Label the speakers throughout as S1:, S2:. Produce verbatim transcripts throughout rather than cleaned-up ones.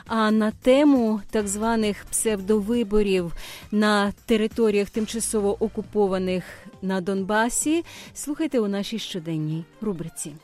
S1: А на тему так званих псевдовиборів на територіях тимчасово окупованих на Донбасі слухайте у нашій щоденній рубриці.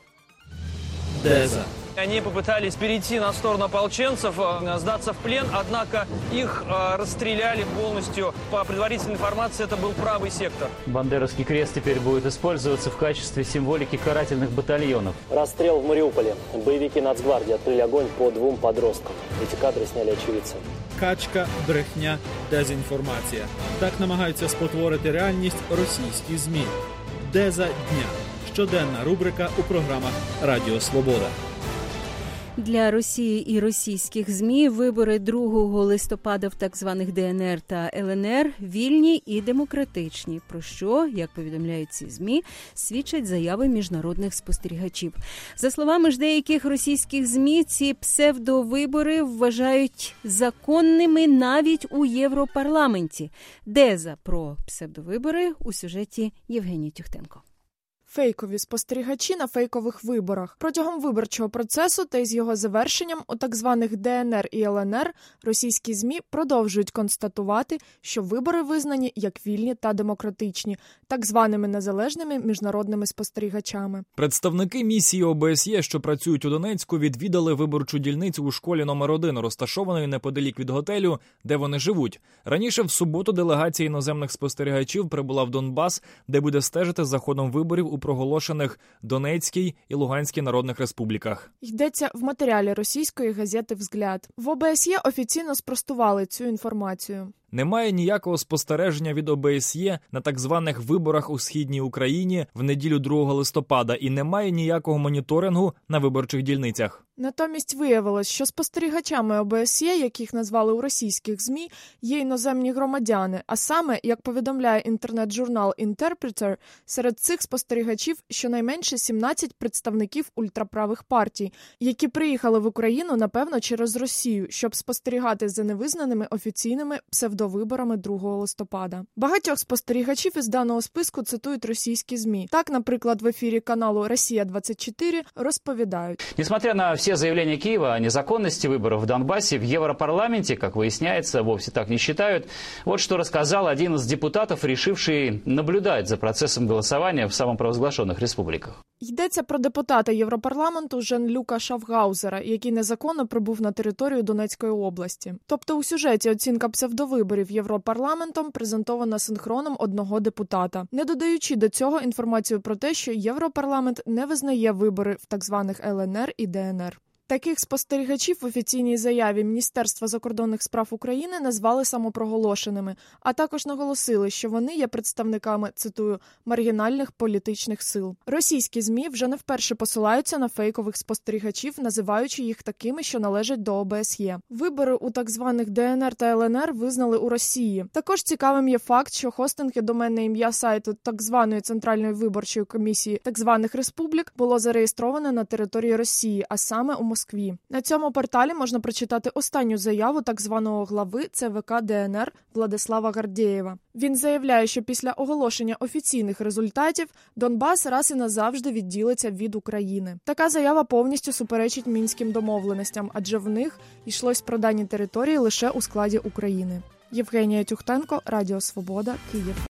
S2: Деза.
S3: Они попытались перейти на сторону ополченцев, сдаться в плен, однако их расстреляли полностью. По предварительной информации, это был правый сектор.
S4: Бандеровский крест теперь будет использоваться в качестве символики карательных батальонов.
S5: Расстрел в Мариуполе. Боевики Нацгвардии открыли огонь по двум подросткам. Эти кадры сняли очевидцы.
S2: Качка, брехня, дезінформація. Так намагаються спотворити реальність російські ЗМІ. Деза дня. Щоденна рубрика у програмах Радіо Свобода.
S1: Для Росії і російських ЗМІ вибори другого листопада в так званих Де Ен Ер та Ел Ен Ер вільні і демократичні, про що, як повідомляють ці ЗМІ, свідчать заяви міжнародних спостерігачів. За словами ж деяких російських ЗМІ, ці псевдовибори вважають законними навіть у Європарламенті. Деза про псевдовибори у сюжеті Євгенії Тюхтенко.
S6: Фейкові спостерігачі на фейкових виборах. Протягом виборчого процесу та із його завершенням у так званих Де Ен Ер і Ел Ен Ер російські ЗМІ продовжують констатувати, що вибори визнані як вільні та демократичні, так званими незалежними міжнародними спостерігачами.
S7: Представники місії О Бе Ес Є, що працюють у Донецьку, відвідали виборчу дільницю у школі номер один, розташованої неподалік від готелю, де вони живуть. Раніше в суботу делегація іноземних спостерігачів прибула в Донбас, де буде стежити за ходом виборів у проголошених Донецькій і Луганській народних республіках.
S6: Йдеться в матеріалі російської газети «Взгляд». В О Бе Ес Є офіційно спростували цю інформацію.
S7: Немає ніякого спостереження від О Бе Ес Є на так званих виборах у Східній Україні в неділю другого листопада і немає ніякого моніторингу на виборчих дільницях.
S6: Натомість виявилось, що спостерігачами О Бе Ес Є, яких назвали у російських ЗМІ, є іноземні громадяни, а саме, як повідомляє інтернет-журнал Interpreter, серед цих спостерігачів щонайменше сімнадцять представників ультраправих партій, які приїхали в Україну, напевно, через Росію, щоб спостерігати за невизнаними офіційними псевдовиборами другого листопада. Багатьох спостерігачів із даного списку цитують російські ЗМІ. Так, наприклад, в ефірі каналу Росія двадцять чотири розповідають.
S4: Несмотря на все заявления Киева о незаконности выборов в Донбассе, в Европарламенте, как выясняется, вовсе так не считают. Вот что рассказал один из депутатов, решивший наблюдать за процессом голосования в самопровозглашенных республиках.
S6: Йдеться про депутата Європарламенту Жан-Люка Шафгаузера, який незаконно прибув на територію Донецької області. Тобто у сюжеті оцінка псевдовиборів Європарламентом презентована синхроном одного депутата, не додаючи до цього інформацію про те, що Європарламент не визнає вибори в так званих Ел Ен Ер і Де Ен Ер. Таких спостерігачів в офіційній заяві Міністерства закордонних справ України назвали самопроголошеними, а також наголосили, що вони є представниками, цитую, маргінальних політичних сил. Російські ЗМІ вже не вперше посилаються на фейкових спостерігачів, називаючи їх такими, що належать до О Бе Ес Є. Вибори у так званих Де Ен Ер та Ел Ен Ер визнали у Росії. Також цікавим є факт, що хостинг і доменне ім'я сайту так званої Центральної виборчої комісії так званих республік було зареєстроване на території Росії, а саме у Москві. На цьому порталі можна прочитати останню заяву так званого глави Це Ве Ка Де Ен Ер Владислава Гордєєва. Він заявляє, що після оголошення офіційних результатів Донбас раз і назавжди відділиться від України. Така заява повністю суперечить мінським домовленостям, адже в них йшлось про дані території лише у складі України. Євгенія Тюхтенко, Радіо Свобода, Київ.